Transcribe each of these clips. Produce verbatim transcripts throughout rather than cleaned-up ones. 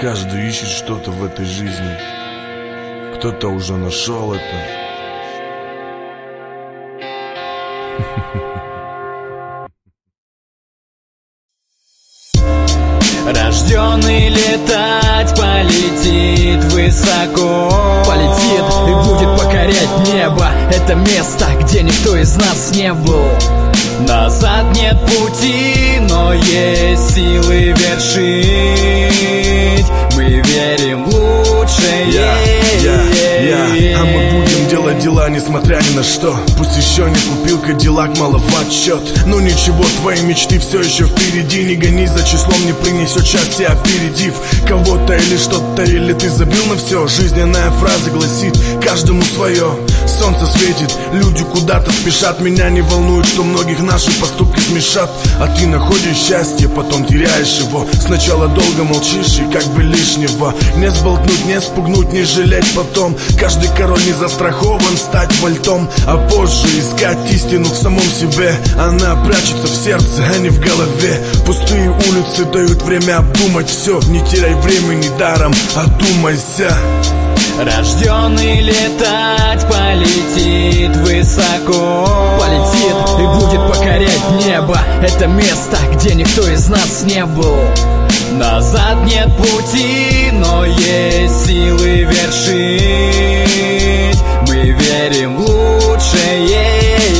Каждый ищет что-то в этой жизни. Кто-то уже нашел это. Рожденный летать, полетит высоко. Полетит и будет покорять небо. Это место, где никто из нас не был. Назад нет пути, но есть силы вершить. Мы верим в лучшее. Я, я, я. А мы будем делать дела, несмотря ни на что. Пусть еще не купил Кадиллак, мало в отчет. Но ничего, твои мечты все еще впереди. Не гонись за числом, не принесет счастья, опередив кого-то или что-то, или ты забил на все. Жизненная фраза гласит: каждому свое. Солнце светит, люди куда-то спешат. Меня не волнует, что многих наши поступки смешат. А ты находишь счастье, потом теряешь его. Сначала долго молчишь и как бы лишнего не сболтнуть, не спугнуть, не жалеть потом. Каждый король не застрахован стать вольтом, а позже искать истину в самом себе. Она прячется в сердце, а не в голове. Пустые улицы дают время обдумать все. Не теряй времени даром, одумайся. Рожденный летать, полетит высоко. Полетит и будет покорять небо. Это место, где никто из нас не был. Назад нет пути, но есть силы вершить. Мы верим в лучшее.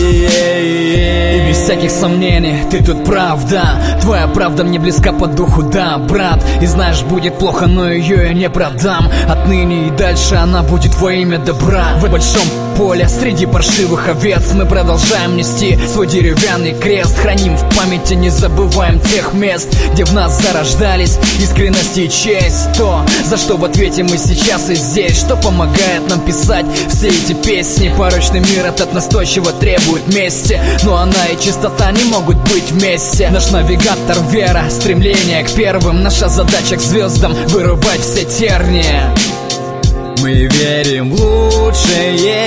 И без всяких сомнений, ты тут прав, да. Твоя правда мне близка по духу, да, брат. И знаешь, будет плохо, но ее я не продам. Отныне и дальше она будет во имя добра. В большом поле среди паршивых овец мы продолжаем нести свой деревянный крест. Храним в памяти, не забываем тех мест, где в нас зарождались искренность и честь. То, за что в ответе мы сейчас и здесь, что помогает нам писать все эти песни. Порочный мир этот настойчиво требует мести, но она и чистота не могут быть вместе. Наш навигатор — вера, стремление к первым. Наша задача к звездам — вырубать все тернии. Мы верим в лучшее.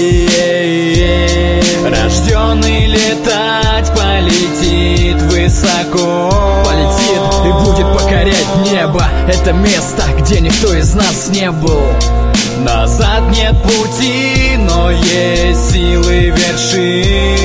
Рожденный летать, полетит высоко. Полетит и будет покорять небо. Это место, где никто из нас не был. Назад нет пути, но есть силы вершить.